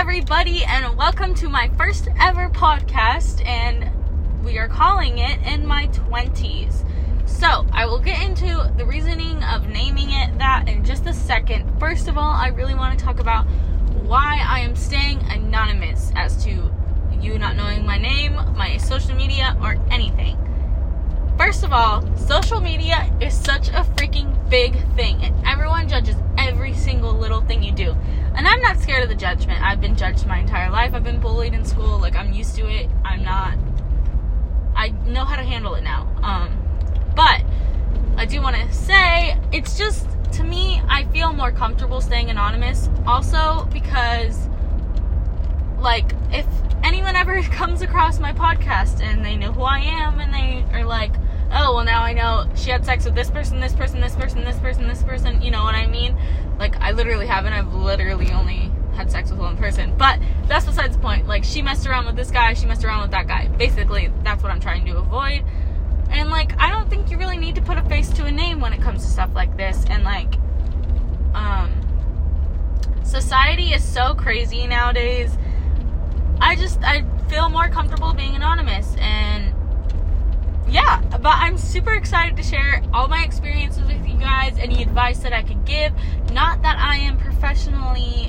everybody, and welcome to my first ever podcast, and we are calling it In My 20s. So, I will get into the reasoning of naming it that in just a second. First of all, I really want to talk about why I am staying anonymous as to you not knowing my name, my social media, or anything. First of all, social media is such a freaking big thing, and everyone judges every single little thing you do. And I'm not scared of the judgment. I've been judged my entire life. I've been bullied in school. I'm used to it. I know how to handle it now. But I do want to say, it's just, to me, I feel more comfortable staying anonymous. Also, because, if anyone ever comes across my podcast and they know who I am and they are like, oh, well, now I know she had sex with this person, this person, this person, this person, this person, you know what I mean? I literally haven't. I've literally only had sex with one person. But that's besides the point. She messed around with this guy, she messed around with that guy. Basically, that's what I'm trying to avoid. And, I don't think you really need to put a face to a name when it comes to stuff like this. And, society is so crazy nowadays. I feel more comfortable being anonymous. And, yeah, but I'm super excited to share all my experiences with you guys, any advice that I could give. Not that I am professionally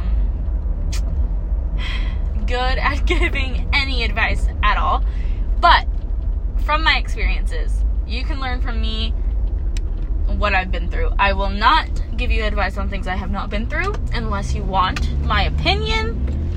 good at giving any advice at all, but from my experiences, you can learn from me what I've been through. I will not give you advice on things I have not been through unless you want my opinion,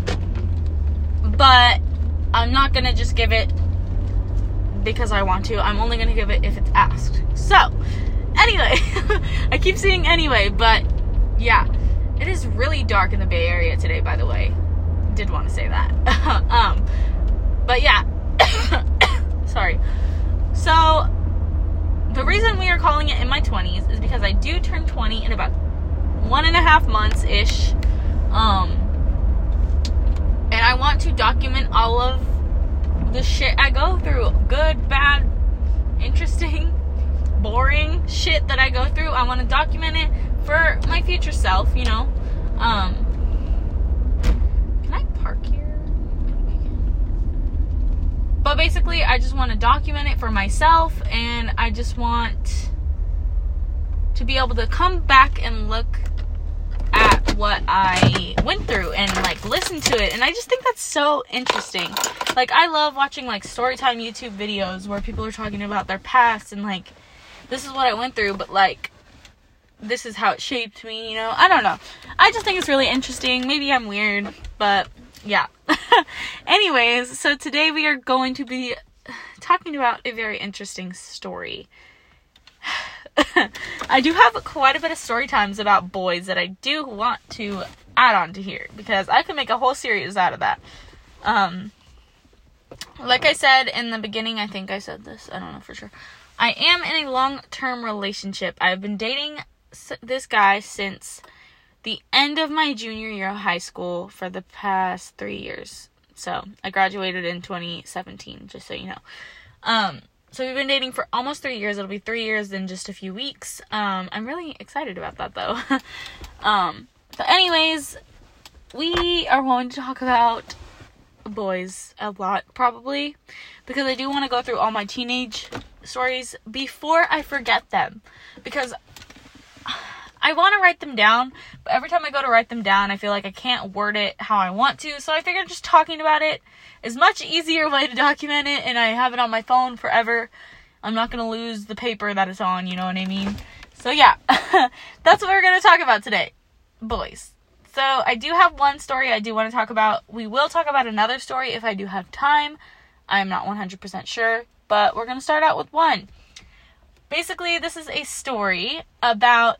but I'm not going to just give it because I want to. I'm only going to give it if it's asked. So, anyway, I keep saying anyway, but yeah, it is really dark in the Bay Area today, by the way. Did want to say that. But yeah, sorry. So, the reason we are calling it In My 20s is because I do turn 20 in about 1.5 months-ish. And I want to document all of the shit I go through. Good, bad, interesting, boring shit that I go through. I want to document it for my future self, you know. Can I park here? But basically, I just want to document it for myself, and I just want to be able to come back and look at what I went through and listen to it. And I just think that's so interesting. I love watching storytime YouTube videos where people are talking about their past and this is what I went through, but this is how it shaped me, you know. I don't know. I just think it's really interesting. Maybe I'm weird, but yeah. Anyways, so today we are going to be talking about a very interesting story. I do have quite a bit of story times about boys that I do want to add on to here, because I could make a whole series out of that. Like I said in the beginning, I think I said this, I don't know for sure. I am in a long-term relationship. I've been dating this guy since the end of my junior year of high school for the past 3 years. So, I graduated in 2017, just so you know. So we've been dating for almost 3 years. It'll be 3 years in just a few weeks. I'm really excited about that, though. But anyways, we are going to talk about boys a lot, probably, because I do want to go through all my teenage stories before I forget them, because I want to write them down, but every time I go to write them down, I feel like I can't word it how I want to, so I figured just talking about it is much easier way to document it, and I have it on my phone forever. I'm not going to lose the paper that it's on, you know what I mean? So yeah, that's what we're going to talk about today. Boys. So I do have one story I do want to talk about. We will talk about another story if I do have time. I'm not 100% sure, but we're going to start out with one. Basically, this is a story about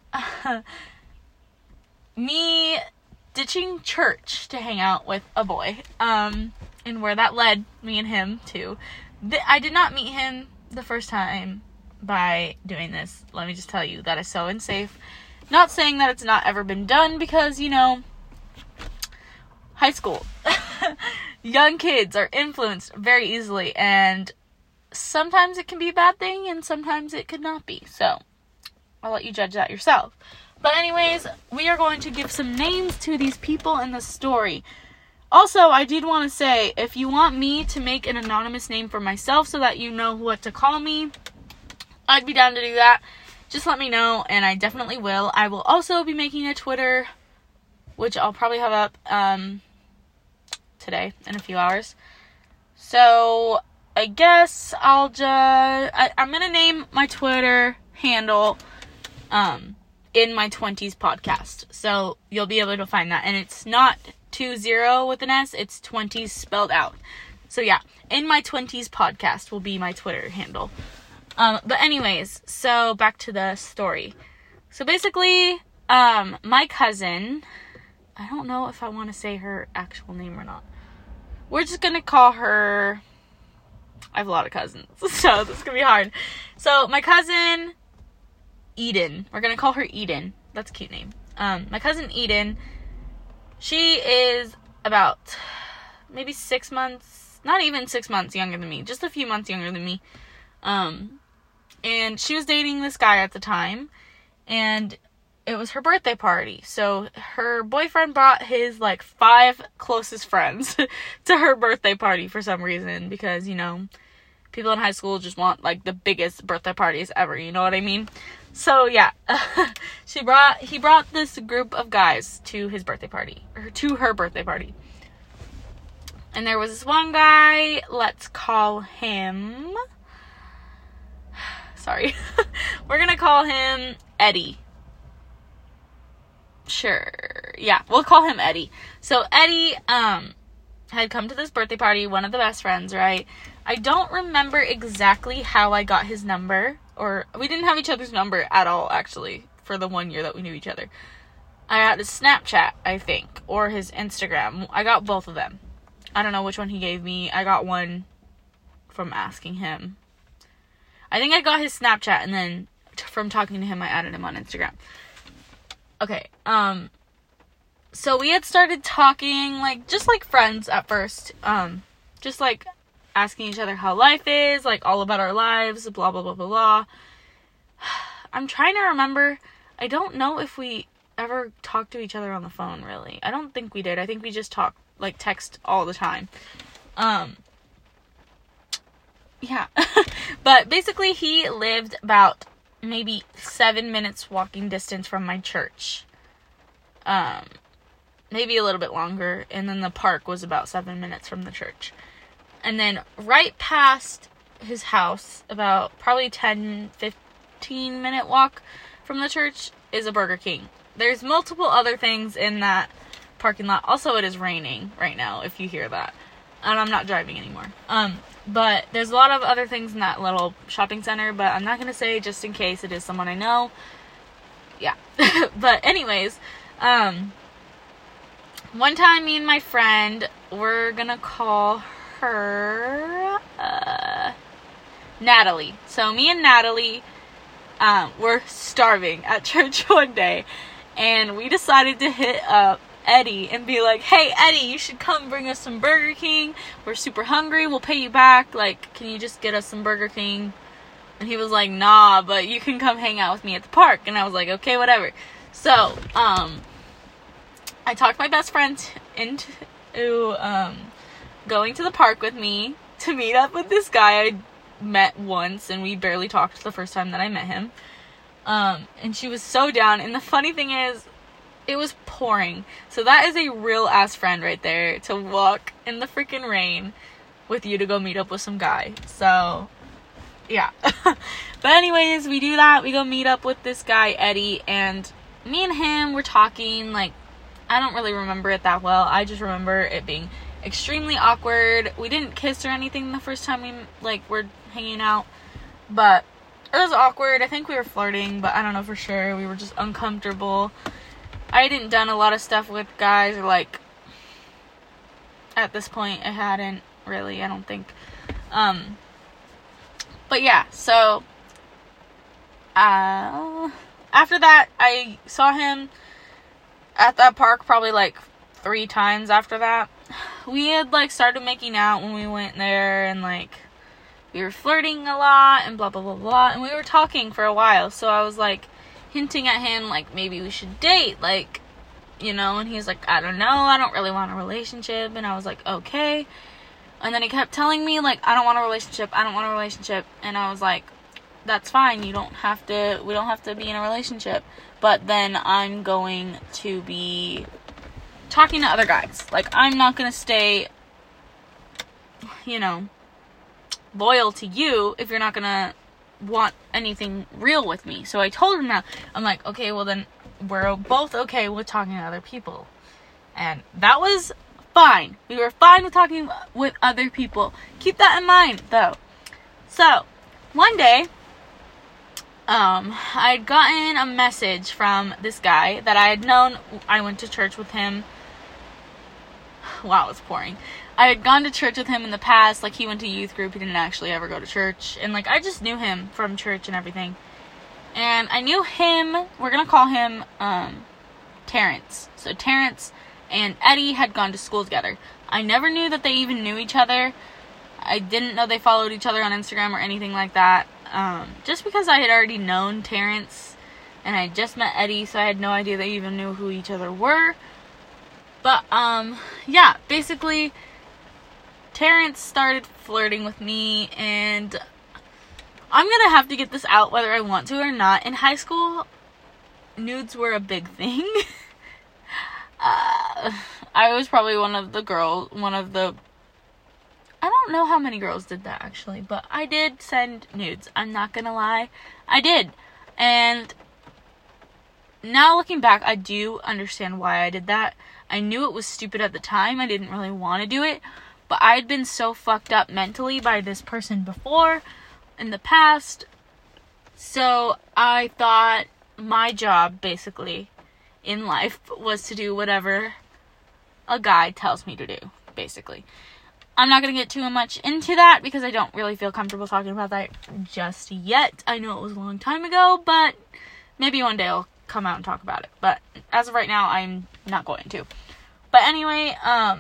me ditching church to hang out with a boy, and where that led me and him to. I did not meet him the first time by doing this. Let me just tell you, that is so unsafe. Not saying that it's not ever been done, because, you know, high school. Young kids are influenced very easily, and sometimes it can be a bad thing, and sometimes it could not be. So, I'll let you judge that yourself. But anyways, we are going to give some names to these people in the story. Also, I did want to say, if you want me to make an anonymous name for myself so that you know what to call me, I'd be down to do that. Just let me know, and I definitely will. I will also be making a Twitter, which I'll probably have up today in a few hours. So I guess I'm gonna name my Twitter handle in my 20s podcast. So you'll be able to find that. And it's not 20 with an S, it's 20s spelled out. So yeah, in my 20s podcast will be my Twitter handle. But anyways, so back to the story. So basically, my cousin, I don't know if I want to say her actual name or not. We're just gonna call her, I have a lot of cousins, so this is gonna be hard. So my cousin Eden, we're gonna call her Eden. That's a cute name. My cousin Eden, she is about maybe 6 months, not even 6 months younger than me, just a few months younger than me. And she was dating this guy at the time, and it was her birthday party. So her boyfriend brought his 5 closest friends to her birthday party for some reason, because, people in high school just want the biggest birthday parties ever, you know what I mean? So yeah, he brought this group of guys to his birthday party, or to her birthday party. And there was this one guy, let's call him, sorry, we're gonna call him Eddie. Sure, yeah, we'll call him Eddie. So Eddie, had come to this birthday party, one of the best friends, right? I don't remember exactly how I got his number, or we didn't have each other's number at all, actually, for the 1 year that we knew each other. I got his Snapchat, I think, or his Instagram. I got both of them. I don't know which one he gave me. I got one from asking him. I think I got his Snapchat, and then from talking to him, I added him on Instagram. Okay, so we had started talking, just like friends at first, just asking each other how life is, all about our lives, blah, blah, blah, blah, blah. I'm trying to remember, I don't know if we ever talked to each other on the phone, really. I don't think we did. I think we just talked, text all the time. Yeah. But basically, he lived about maybe 7 minutes walking distance from my church. Maybe a little bit longer, and then the park was about 7 minutes from the church. And then right past his house, about probably 10-15 minute walk from the church, is a Burger King. There's multiple other things in that parking lot. Also, it is raining right now, if you hear that. And I'm not driving anymore. But there's a lot of other things in that little shopping center, but I'm not going to say just in case it is someone I know. Yeah. But anyways, one time me and my friend, we're going to call her Natalie. So me and Natalie were starving at church one day, and we decided to hit up Eddie and be like, hey Eddie, you should come bring us some Burger King. We're super hungry, we'll pay you back, can you just get us some Burger King? And he was like, nah, but you can come hang out with me at the park. And I was like, okay, whatever. So I talked my best friend into going to the park with me to meet up with this guy I met once, and we barely talked the first time that I met him. And she was so down, and the funny thing is, it was pouring. So that is a real ass friend right there, to walk in the freaking rain with you to go meet up with some guy. So yeah. But anyways, we do that. We go meet up with this guy Eddie, and me and him were talking. I don't really remember it that well. I just remember it being extremely awkward. We didn't kiss or anything the first time we were hanging out, but it was awkward. I think we were flirting, but I don't know for sure. We were just uncomfortable. I hadn't done a lot of stuff with guys, or at this point I hadn't really, I don't think. But yeah, so after that, I saw him at that park probably 3 times after that. We had started making out when we went there, and we were flirting a lot and blah blah blah blah, and we were talking for a while. So I was hinting at him maybe we should date, you know, and he's like, I don't know, I don't really want a relationship. And I was like, okay. And then he kept telling me, like, I don't want a relationship, and I was like, that's fine, we don't have to be in a relationship, but then I'm going to be talking to other guys. Like, I'm not gonna stay, you know, loyal to you if you're not gonna want anything real with me. So I told him that. I'm like, okay, well then we're both okay with talking to other people. And that was fine. We were fine with talking with other people. Keep that in mind, though. So, one day, I'd gotten a message from this guy that I had known. I went to church with him. Wow, it's pouring. I had gone to church with him in the past. Like, he went to youth group. He didn't actually ever go to church. And, like, I just knew him from church and everything. And I knew him. We're gonna call him, Terrence. So, Terrence and Eddie had gone to school together. I never knew that they even knew each other. I didn't know they followed each other on Instagram or anything like that. Just because I had already known Terrence and I just met Eddie, so I had no idea they even knew who each other were. But, yeah, basically, Terrence started flirting with me, and I'm gonna have to get this out whether I want to or not. In high school, nudes were a big thing. I was probably one of the I don't know how many girls did that, actually, but I did send nudes. I'm not gonna lie. I did. And now looking back, I do understand why I did that. I knew it was stupid at the time. I didn't really want to do it. But I had been so fucked up mentally by this person before, in the past. So I thought my job, basically, in life was to do whatever a guy tells me to do, basically. I'm not going to get too much into that because I don't really feel comfortable talking about that just yet. I know it was a long time ago, but maybe one day I'll come out and talk about it. But as of right now, I'm not going to. But anyway,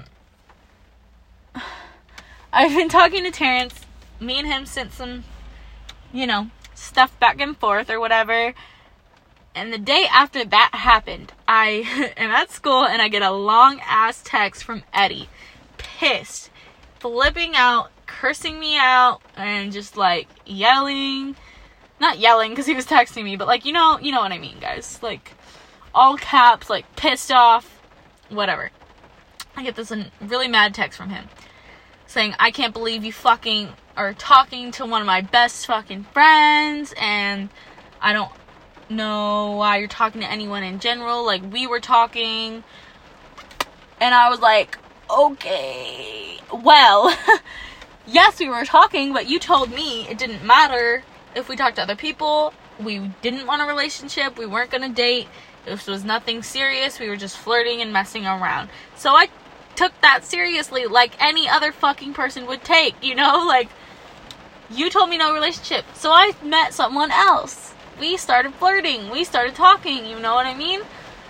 I've been talking to Terrence, me and him sent some, you know, stuff back and forth or whatever. And the day after that happened, I am at school and I get a long ass text from Eddie. Pissed. Flipping out, cursing me out, and just like yelling. Not yelling because he was texting me, but like, you know what I mean, guys. Like, all caps, like pissed off, whatever. I get this really mad text from him saying, I can't believe you fucking are talking to one of my best fucking friends, and I don't know why you're talking to anyone in general. Like, we were talking, and I was like, okay, well, yes, we were talking, but you told me it didn't matter if we talked to other people. We didn't want a relationship. We weren't gonna date. This was nothing serious. We were just flirting and messing around. So I took that seriously, like any other fucking person would take, you know? Like, you told me no relationship. So I met someone else. We started flirting. We started talking, you know what I mean?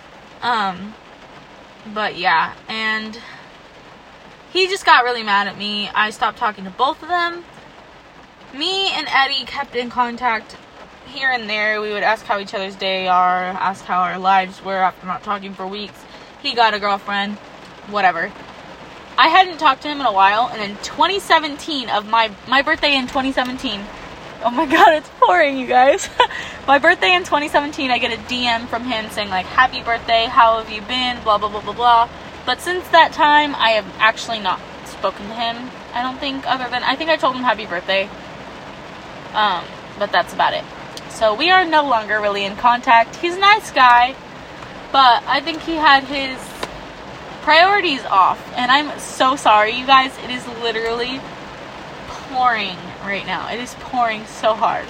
But yeah, and he just got really mad at me. I stopped talking to both of them. Me and Eddie kept in contact here and there. We would ask how each other's day are, ask how our lives were after not talking for weeks. He got a girlfriend, whatever. I hadn't talked to him in a while, and in 2017, of my birthday in 2017, oh my god, it's pouring, you guys. My birthday in 2017, I get a DM from him saying, like, happy birthday, how have you been, blah, blah, blah, blah, blah. But since that time, I have actually not spoken to him, I don't think, other than, I think I told him happy birthday. But that's about it. So we are no longer really in contact. He's a nice guy, but I think he had his priorities off, and I'm so sorry, you guys. It is literally pouring right now. It is pouring so hard.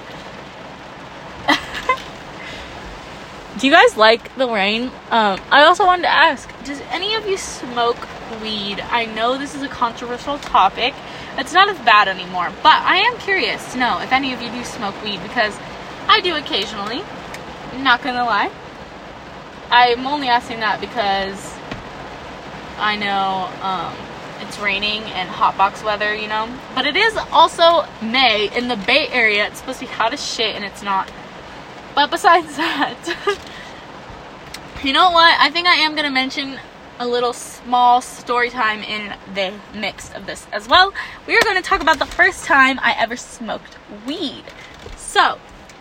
Do you guys like the rain? I also wanted to ask, does any of you smoke weed? I know this is a controversial topic. It's not as bad anymore, but I am curious to know if any of you do smoke weed, because I do occasionally. I'm not gonna lie. I'm only asking that because I know it's raining and hotbox weather, you know. But it is also May in the Bay Area. It's supposed to be hot as shit, and it's not. But besides that, You know what? I think I am going to mention a little small story time in the mix of this as well. We are going to talk about the first time I ever smoked weed. So,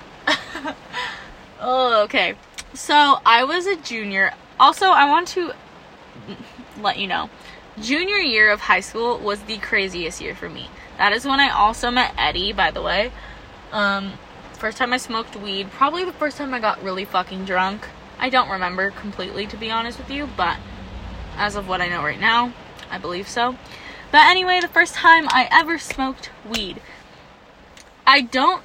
okay. So, I was a junior. Also, I want to let you know, junior year of high school was the craziest year for me. That is when I also met Eddie, by the way. First time I smoked weed. Probably the first time I got really fucking drunk. I don't remember completely, to be honest with you, but as of what I know right now, I believe so. But anyway, the first time I ever smoked weed. I don't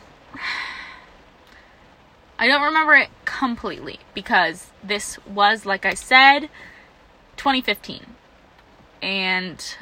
remember it completely because this was, like I said, 2015. And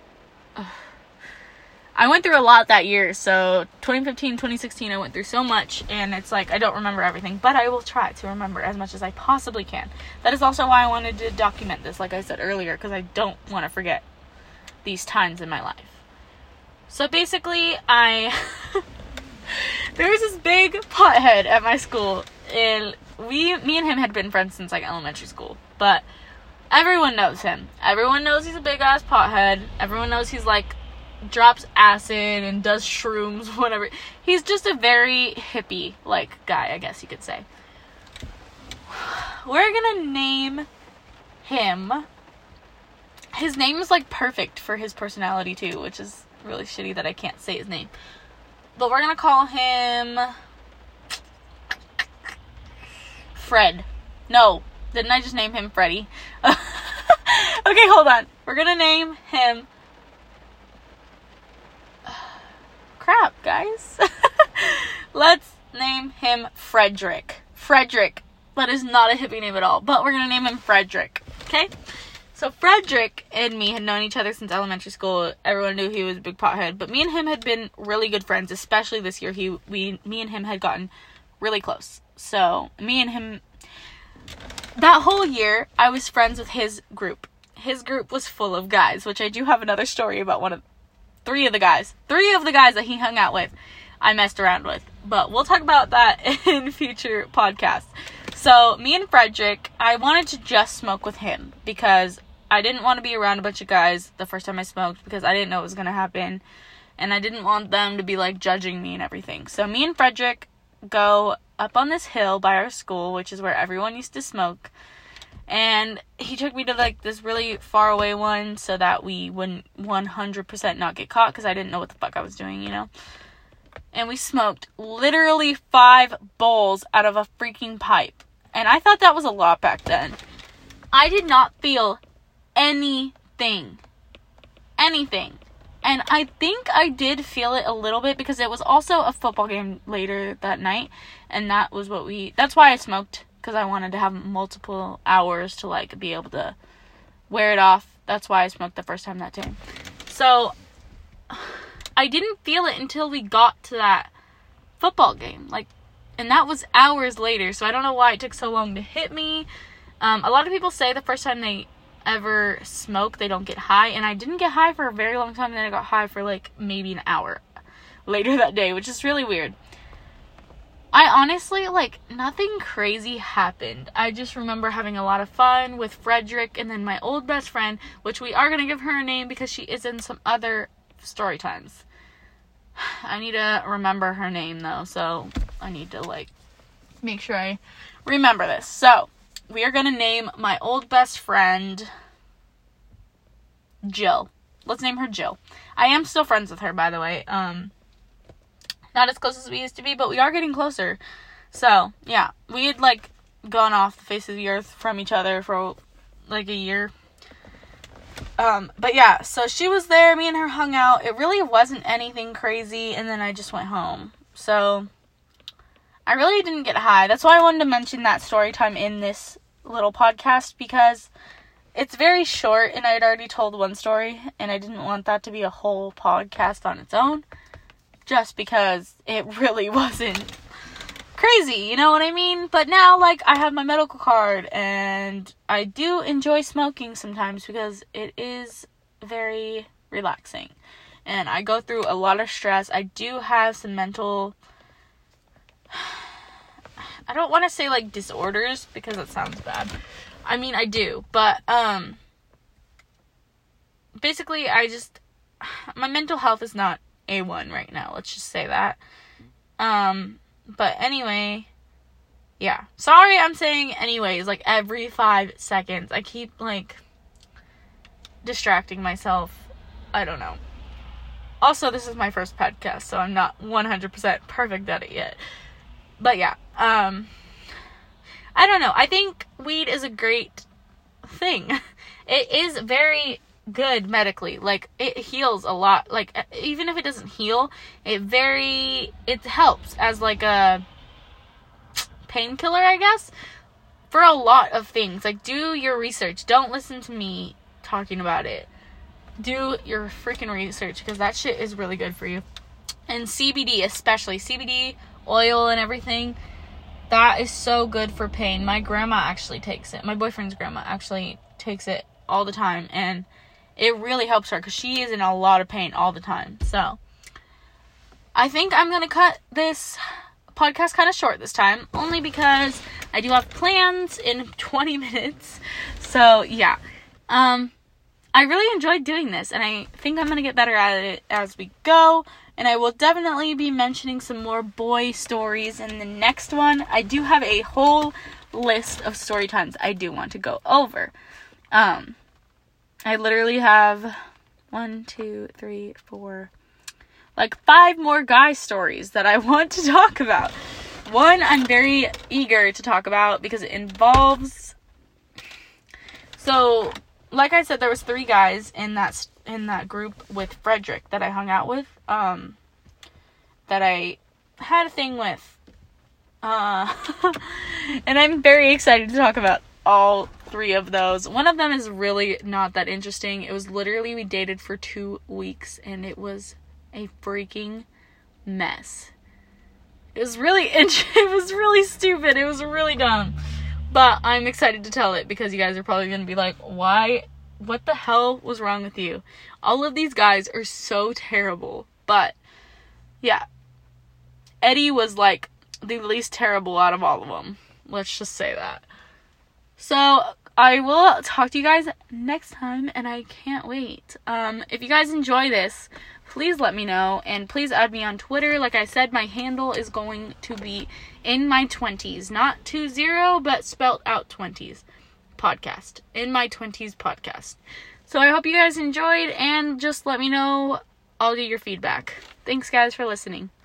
I went through a lot that year. So 2015, 2016, I went through so much, and it's like I don't remember everything, but I will try to remember as much as I possibly can. That is also why I wanted to document this, like I said earlier, because I don't want to forget these times in my life. So basically, there was this big pothead at my school, and me and him had been friends since like elementary school, but everyone knows him. Everyone knows he's a big ass pothead. Everyone knows he's like drops acid and does shrooms, whatever. He's just a very hippie like guy, I guess you could say. We're gonna name him. His name is like perfect for his personality too, which is really shitty that I can't say his name. But we're gonna call him Fred. No, didn't I just name him Freddy? Okay, hold on. We're gonna name him crap, guys. Let's name him Frederick. Frederick. That is not a hippie name at all, but we're gonna name him Frederick. Okay? So Frederick and me had known each other since elementary school. Everyone knew he was a big pothead, but me and him had been really good friends, especially this year. Me and him had gotten really close. So me and him, that whole year, I was friends with his group. His group was full of guys, which I do have another story about three of the guys that he hung out with, I messed around with. But we'll talk about that in future podcasts. So, me and Frederick, I wanted to just smoke with him because I didn't want to be around a bunch of guys the first time I smoked because I didn't know what was going to happen. And I didn't want them to be, like, judging me and everything. So, me and Frederick go up on this hill by our school, which is where everyone used to smoke. And he took me to, like, this really far away one so that we wouldn't 100% not get caught because I didn't know what the fuck I was doing, you know? And we smoked literally 5 bowls out of a freaking pipe. And I thought that was a lot back then. I did not feel anything. And I think I did feel it a little bit because it was also a football game later that night. And that's why I smoked. Because I wanted to have multiple hours to, like, be able to wear it off. That's why I smoked the first time that day. So, I didn't feel it until we got to that football game. Like, and that was hours later. So, I don't know why it took so long to hit me. A lot of people say the first time they ever smoke, they don't get high. And I didn't get high for a very long time. And then I got high for, like, maybe an hour later that day. Which is really weird. I honestly, like, nothing crazy happened. I just remember having a lot of fun with Frederick and then my old best friend, which we are going to give her a name because she is in some other story times. I need to remember her name, though, so I need to, like, make sure I remember this. So, we are going to name my old best friend Jill. Let's name her Jill. I am still friends with her, by the way. Not as close as we used to be, but we are getting closer. So, yeah. We had, like, gone off the face of the earth from each other for, like, a year. But, yeah. So, she was there. Me and her hung out. It really wasn't anything crazy. And then I just went home. So, I really didn't get high. That's why I wanted to mention that story time in this little podcast. Because it's very short. And I had already told one story. And I didn't want that to be a whole podcast on its own. Just because it really wasn't crazy, you know what I mean? But now, like, I have my medical card, and I do enjoy smoking sometimes because it is very relaxing. And I go through a lot of stress. I do have some mental, I don't want to say, like, disorders, because it sounds bad. I mean, I do, but, basically, my mental health is not A1 right now, let's just say that. But anyway, yeah. Sorry I'm saying anyways, like, every 5 seconds. I keep, like, distracting myself. I don't know. Also, this is my first podcast, so I'm not 100% perfect at it yet. But yeah, I don't know. I think weed is a great thing. It is very good medically. Like, it heals a lot. Like, even if it doesn't heal, it helps as like a painkiller, I guess, for a lot of things. Like, do your research. Don't listen to me talking about it. Do your freaking research, because that shit is really good for you. And CBD, especially CBD oil and everything, that is so good for pain. My grandma actually takes it. My boyfriend's grandma actually takes it all the time, and it really helps her because she is in a lot of pain all the time. So I think I'm gonna cut this podcast kind of short this time, only because I do have plans in 20 minutes. So yeah, I really enjoyed doing this, and I think I'm going to get better at it as we go, and I will definitely be mentioning some more boy stories in the next one. I do have a whole list of story times I do want to go over. I literally have 1, 2, 3, 4, like 5 more guy stories that I want to talk about. One I'm very eager to talk about because it involves... So, like I said, there was 3 guys in that group with Frederick that I hung out with, that I had a thing with, and I'm very excited to talk about all 3 of those. One of them is really not that interesting. It was literally, we dated for 2 weeks, and it was a freaking mess. It was really stupid. It was really dumb. But I'm excited to tell it because you guys are probably going to be like, what the hell was wrong with you? All of these guys are so terrible. But, yeah. Eddie was, like, the least terrible out of all of them. Let's just say that. So, I will talk to you guys next time, and I can't wait. If you guys enjoy this, please let me know, and please add me on Twitter. Like I said, my handle is going to be In My 20s. Not 20, but spelt out 20s. Podcast. In My 20s podcast. So I hope you guys enjoyed, and just let me know all of your feedback. Thanks, guys, for listening.